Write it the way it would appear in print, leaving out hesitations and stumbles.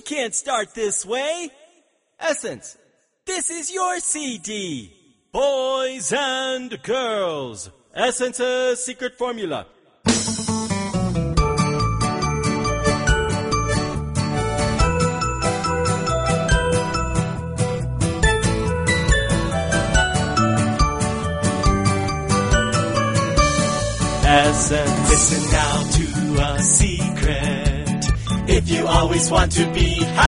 can't start this way. Essence, this is your CD. Boys and girls, Essence's secret formula. Essence. Listen now to a secret. If you always want to be